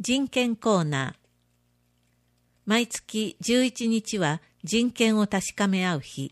人権コーナー。毎月11日は人権を確かめ合う日。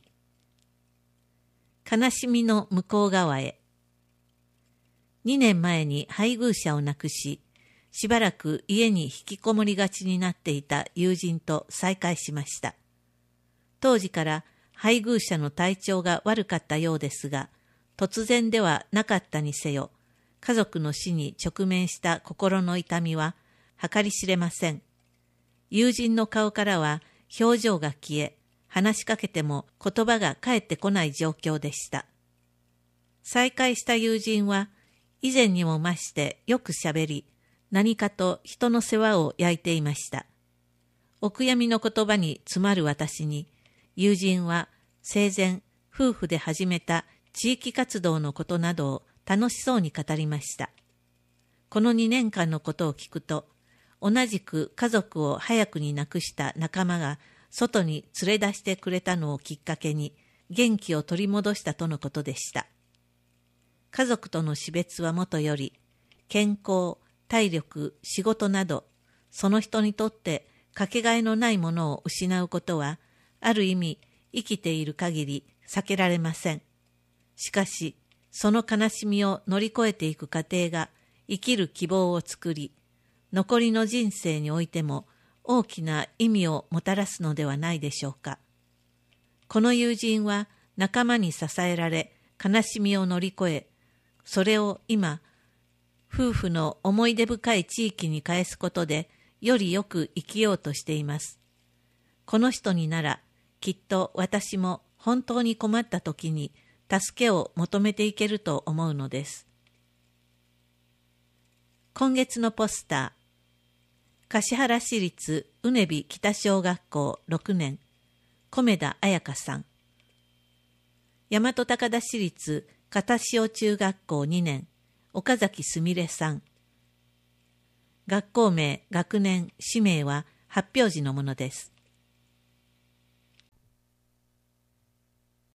悲しみの向こう側へ。2年前に配偶者を亡くし、しばらく家に引きこもりがちになっていた友人と再会しました。当時から配偶者の体調が悪かったようですが、突然ではなかったにせよ、家族の死に直面した心の痛みは計り知れません。友人の顔からは表情が消え、話しかけても言葉が返ってこない状況でした。再会した友人は以前にも増してよくしゃべり、何かと人の世話を焼いていました。お悔やみの言葉に詰まる私に、友人は生前夫婦で始めた地域活動のことなどを楽しそうに語りました。この2年間のことを聞くと、同じく家族を早くに亡くした仲間が外に連れ出してくれたのをきっかけに元気を取り戻したとのことでした。家族との死別はもとより、健康、体力、仕事など、その人にとってかけがえのないものを失うことは、ある意味生きている限り避けられません。しかし、その悲しみを乗り越えていく過程が生きる希望を作り、残りの人生においても大きな意味をもたらすのではないでしょうか。この友人は仲間に支えられ、悲しみを乗り越え、それを今、夫婦の思い出深い地域に返すことで、よりよく生きようとしています。この人になら、きっと私も本当に困った時に助けを求めていけると思うのです。今月のポスター。橿原市立うねび北小学校6年、米田彩香さん。大和高田市立片塩中学校2年、岡崎すみれさん。学校名、学年、氏名は発表時のものです。